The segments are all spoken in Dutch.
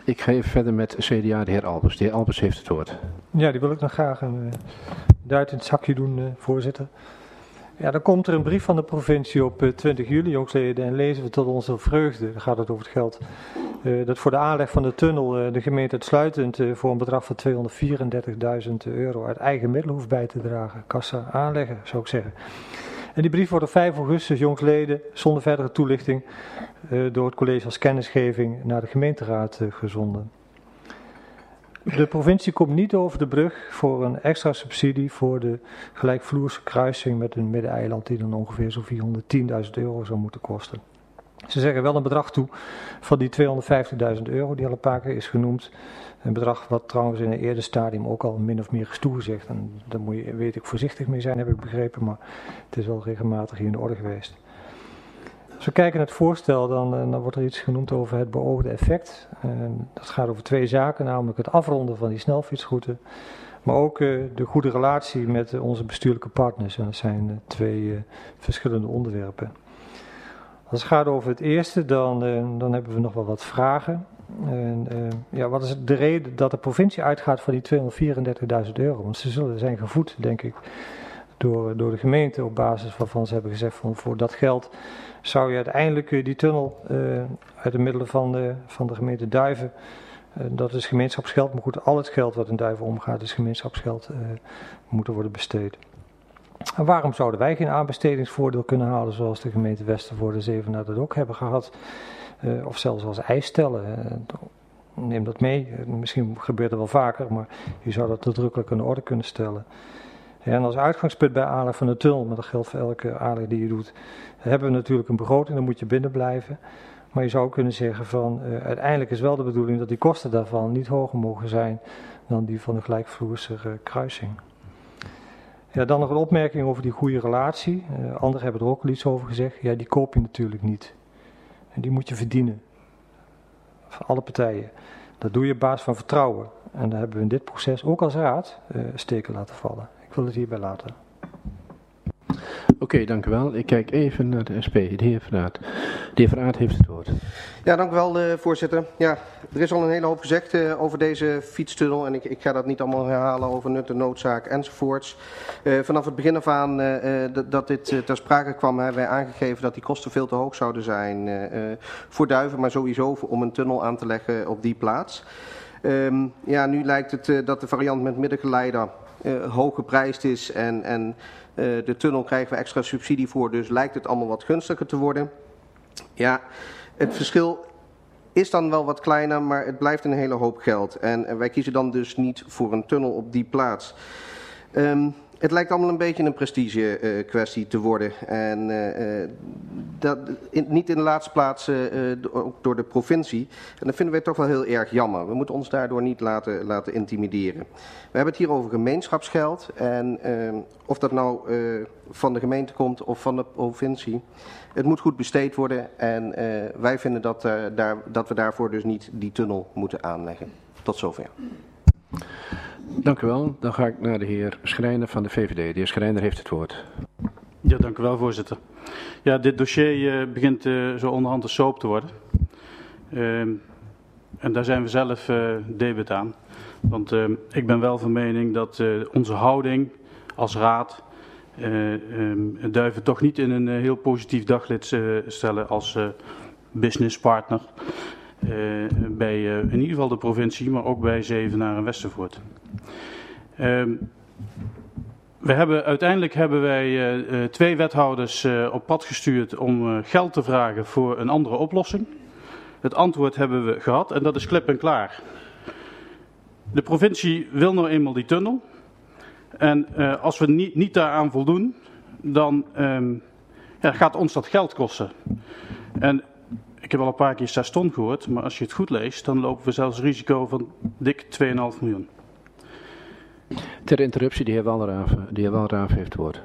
Ik ga even verder met CDA, de heer Albers. De heer Albers heeft het woord. Ja, die wil ik nog graag een duit in het zakje doen, voorzitter. Ja, dan komt er een brief van de provincie op 20 juli, jongsleden, en lezen we tot onze vreugde, dan gaat het over het geld, dat voor de aanleg van de tunnel de gemeente uitsluitend voor een bedrag van €234.000 uit eigen middelen hoeft bij te dragen. Kassa aanleggen, zou ik zeggen. En die brief wordt op 5 augustus, jongsleden, zonder verdere toelichting, door het college als kennisgeving naar de gemeenteraad gezonden. De provincie komt niet over de brug voor een extra subsidie voor de gelijkvloerse kruising met een middeneiland die dan ongeveer zo'n €410.000 zou moeten kosten. Ze zeggen wel een bedrag toe van die €250.000 die al een paar keer is genoemd. Een bedrag wat trouwens in een eerder stadium ook al min of meer is toegezegd. En daar moet je, weet ik, voorzichtig mee zijn, heb ik begrepen, maar het is wel regelmatig hier in de orde geweest. Als we kijken naar het voorstel, dan wordt er iets genoemd over het beoogde effect. Dat gaat over 2 zaken, namelijk het afronden van die snelfietsroute, maar ook de goede relatie met onze bestuurlijke partners. En dat zijn 2 verschillende onderwerpen. Als het gaat over het eerste, dan hebben we nog wel wat vragen. Wat is de reden dat de provincie uitgaat van die €234.000? Want ze zijn gevoed, denk ik, door de gemeente op basis waarvan ze hebben gezegd van voor dat geld zou je uiteindelijk die tunnel uit de middelen van de gemeente Duiven, dat is gemeenschapsgeld, maar goed, al het geld wat in Duiven omgaat is gemeenschapsgeld, moeten worden besteed. En waarom zouden wij geen aanbestedingsvoordeel kunnen halen zoals de gemeente Westervoort Zevenaar dat ook hebben gehad? Of zelfs als eis stellen. Neem dat mee. Misschien gebeurt het wel vaker, maar je zou dat nadrukkelijk aan de orde kunnen stellen. En als uitgangspunt bij aanleg van de tunnel, maar dat geldt voor elke aanleg die je doet, hebben we natuurlijk een begroting, dan moet je binnen blijven. Maar je zou ook kunnen zeggen van, uiteindelijk is wel de bedoeling dat die kosten daarvan niet hoger mogen zijn dan die van de gelijkvloerse kruising. Ja, dan nog een opmerking over die goede relatie. Anderen hebben er ook al iets over gezegd. Ja, die koop je natuurlijk niet. En die moet je verdienen. Van alle partijen. Dat doe je op basis van vertrouwen. En daar hebben we in dit proces ook als raad steken laten vallen. Ik wil het hierbij laten. Oké, dank u wel. Ik kijk even naar de SP, de heer Verraad. De heer Verraad heeft het woord. Ja, dank u wel, voorzitter. Ja, er is al een hele hoop gezegd over deze fietstunnel en ik ga dat niet allemaal herhalen over nut en noodzaak enzovoorts. Vanaf het begin af aan dat dit ter sprake kwam, hebben wij aangegeven dat die kosten veel te hoog zouden zijn voor Duiven, maar sowieso om een tunnel aan te leggen op die plaats. Nu lijkt het dat de variant met middengeleider hoog geprijsd is en de tunnel krijgen we extra subsidie voor, dus lijkt het allemaal wat gunstiger te worden. Ja, het verschil is dan wel wat kleiner, maar het blijft een hele hoop geld. En wij kiezen dan dus niet voor een tunnel op die plaats. Het lijkt allemaal een beetje een prestige kwestie te worden. En niet in de laatste plaats ook door de provincie. En dat vinden wij toch wel heel erg jammer. We moeten ons daardoor niet laten intimideren. We hebben het hier over gemeenschapsgeld. En of dat nou van de gemeente komt of van de provincie. Het moet goed besteed worden. En wij vinden dat we daarvoor dus niet die tunnel moeten aanleggen. Tot zover. Dank u wel. Dan ga ik naar de heer Schrijner van de VVD. De heer Schrijner heeft het woord. Ja, dank u wel, voorzitter. Ja, dit dossier begint zo onderhand een soap te worden. En daar zijn we zelf debet aan. Want ik ben wel van mening dat onze houding als raad Duiven toch niet in een heel positief daglicht stellen als businesspartner. Bij in ieder geval de provincie, maar ook bij Zevenaar en Westervoort. Uiteindelijk hebben wij 2 wethouders op pad gestuurd om geld te vragen voor een andere oplossing. Het antwoord hebben we gehad en dat is klip en klaar. De provincie wil nou eenmaal die tunnel. En als we niet daaraan voldoen, dan gaat ons dat geld kosten. En ik heb al een paar keer 6 ton gehoord, maar als je het goed leest, dan lopen we zelfs risico van dik 2,5 miljoen. Ter interruptie, de heer Walraaf heeft het woord.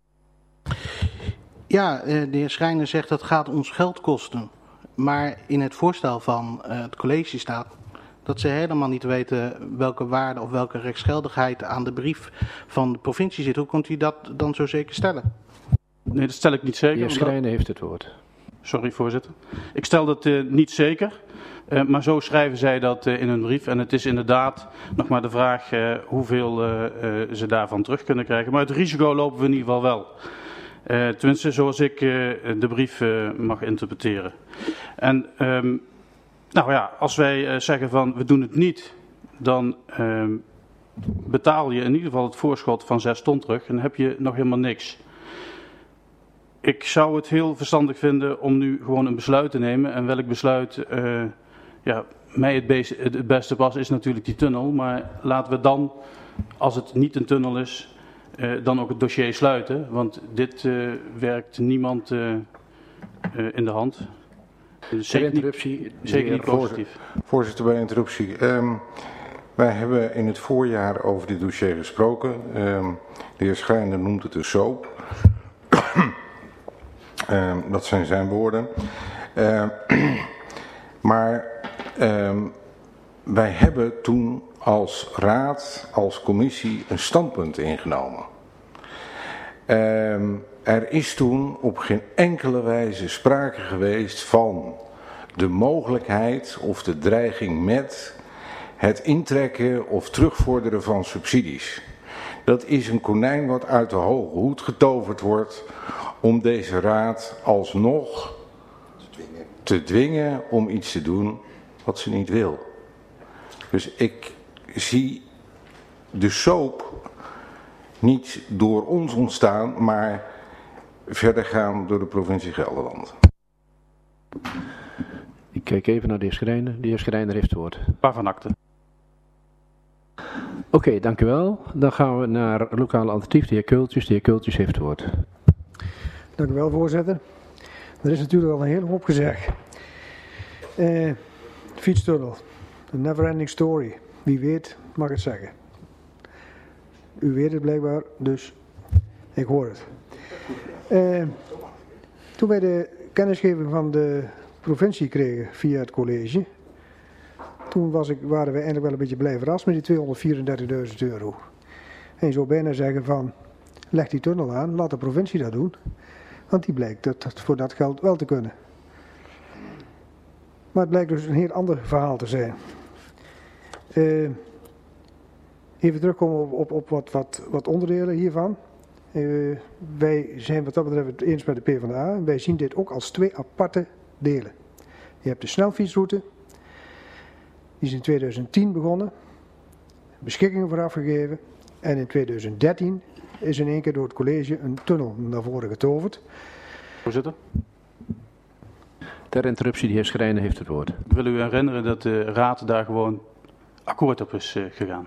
Ja, de heer Schrijner zegt dat gaat ons geld kosten. Maar in het voorstel van het college staat dat ze helemaal niet weten welke waarde of welke rechtsgeldigheid aan de brief van de provincie zit. Hoe kunt u dat dan zo zeker stellen? Nee, dat stel ik niet zeker. De heer Schrijner heeft het woord. Sorry, voorzitter. Ik stel dat niet zeker. Maar zo schrijven zij dat in hun brief. En het is inderdaad nog maar de vraag hoeveel ze daarvan terug kunnen krijgen. Maar het risico lopen we in ieder geval wel. Tenminste, zoals ik de brief mag interpreteren. En nou ja, als wij zeggen van we doen het niet, dan betaal je in ieder geval het voorschot van 6 ton terug en dan heb je nog helemaal niks. Ik zou het heel verstandig vinden om nu gewoon een besluit te nemen. En welk besluit mij het beste past is natuurlijk die tunnel. Maar laten we dan, als het niet een tunnel is, dan ook het dossier sluiten. Want dit werkt niemand in de hand. Dus zeker niet positief. Voorzitter, bij interruptie. Wij hebben in het voorjaar over dit dossier gesproken. De heer Schrijner noemt het een soap. Dat zijn zijn woorden. Maar wij hebben toen als raad, als commissie een standpunt ingenomen. Er is toen op geen enkele wijze sprake geweest van de mogelijkheid of de dreiging met het intrekken of terugvorderen van subsidies. Dat is een konijn wat uit de hoge hoed getoverd wordt om deze raad alsnog te dwingen om iets te doen wat ze niet wil. Dus ik zie de soap niet door ons ontstaan, maar verder gaan door de provincie Gelderland. Ik kijk even naar de heer Schrijner. De heer Schrijner heeft het woord. Waarvan akte? Oké, dank u wel. Dan gaan we naar lokale alternatief. De heer Kultjes. De heer Kultjes heeft het woord. Dank u wel, voorzitter. Er is natuurlijk al een hele hoop gezegd. Fietstunnel. The never ending story. Wie weet mag het zeggen. U weet het blijkbaar, dus ik hoor het. Toen wij de kennisgeving van de provincie kregen via het college, toen waren we eigenlijk wel een beetje blij verrast met die €234.000. En je zou bijna zeggen van, leg die tunnel aan, laat de provincie dat doen. Want die blijkt dat voor dat geld wel te kunnen. Maar het blijkt dus een heel ander verhaal te zijn. Even terugkomen op wat onderdelen hiervan. Wij zijn wat dat betreft het eens met de PvdA. Wij zien dit ook als 2 aparte delen. Je hebt de snelfietsroute. Die is in 2010 begonnen. Beschikkingen voor afgegeven. En in 2013 is in één keer door het college een tunnel naar voren getoverd. Voorzitter? Ter interruptie, de heer Schrijner heeft het woord. Ik wil u herinneren dat de raad daar gewoon akkoord op is gegaan.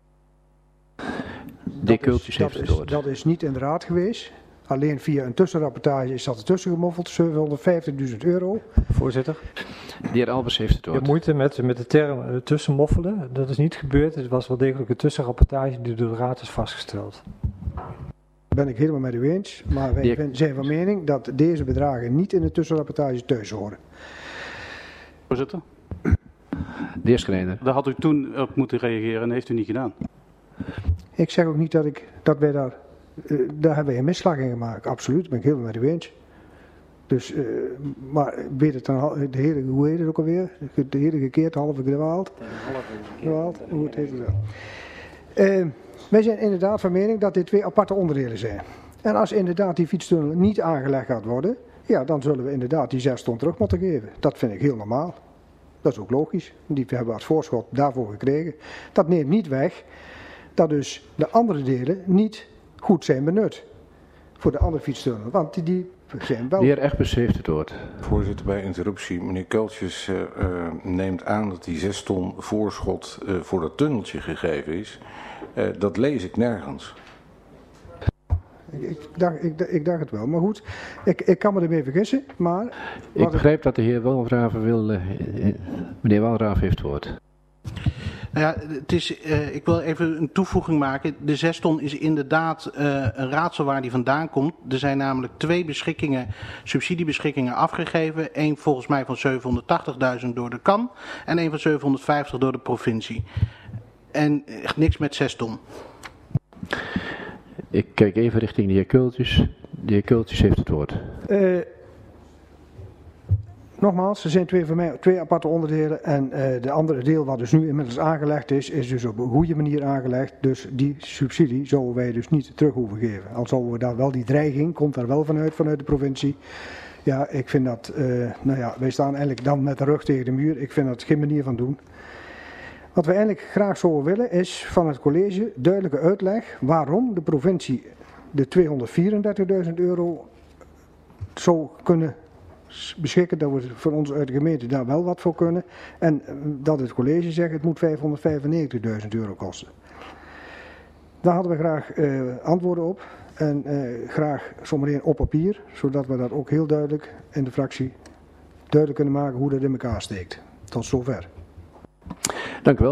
De heer Kultjes heeft het woord. Dat is niet in de raad geweest. Alleen via een tussenrapportage is dat ertussen gemoffeld. €750.000. Voorzitter. De heer Albers heeft het Je woord. hebt moeite met de term tussenmoffelen. Dat is niet gebeurd. Het was wel degelijk een tussenrapportage die door de raad is vastgesteld. Ben ik helemaal met u eens. Maar wij zijn van mening dat deze bedragen niet in de tussenrapportage thuis horen. Voorzitter? De heer Schrijner. Daar had u toen op moeten reageren en heeft u niet gedaan. Ik zeg ook niet dat wij daar hebben wij een misslag in gemaakt. Absoluut, daar ben ik helemaal met u eens. Dus, maar weet het dan, hoe heet het ook alweer? De hele gekeerd, halve gedwaald. Hoe heet het dan? Wij zijn inderdaad van mening dat dit 2 aparte onderdelen zijn. En als inderdaad die fietstunnel niet aangelegd gaat worden, ja, dan zullen we inderdaad die 6 ton terug moeten geven. Dat vind ik heel normaal. Dat is ook logisch. Die hebben we als voorschot daarvoor gekregen. Dat neemt niet weg dat dus de andere delen niet goed zijn benut voor de andere fietstunnel. Want die zijn wel... De heer Egbers heeft het woord. Voorzitter, bij interruptie. Meneer Kultjes neemt aan dat die 6 ton voorschot voor dat tunneltje gegeven is. Dat lees ik nergens. Ik dacht het wel, maar goed, ik kan me ermee vergissen, maar... Ik begrijp dat de heer Walraven wil... meneer Walraven heeft het woord. Nou ja, ik wil even een toevoeging maken. De 6 ton is inderdaad een raadsel waar die vandaan komt. Er zijn namelijk 2 subsidiebeschikkingen afgegeven. Eén volgens mij van €780.000 door de KAN en één van €750 door de provincie. En echt niks met 6 ton. Ik kijk even richting de heer Kultjes. De heer Kultjes heeft het woord. nogmaals, er zijn voor mij twee aparte onderdelen. En de andere deel wat dus nu inmiddels aangelegd is dus op een goede manier aangelegd. Dus die subsidie zouden wij dus niet terug hoeven geven. Al zouden we daar wel, die dreiging komt daar wel vanuit de provincie. Ja, ik vind dat, wij staan eigenlijk dan met de rug tegen de muur. Ik vind dat geen manier van doen. Wat we eigenlijk graag zouden willen is van het college duidelijke uitleg waarom de provincie de €234.000 zou kunnen beschikken, dat we voor ons uit de gemeente daar wel wat voor kunnen. En dat het college zegt het moet €595.000 kosten. Daar hadden we graag antwoorden op. En graag zometeen op papier, zodat we dat ook heel duidelijk in de fractie duidelijk kunnen maken hoe dat in elkaar steekt. Tot zover. Dank u wel.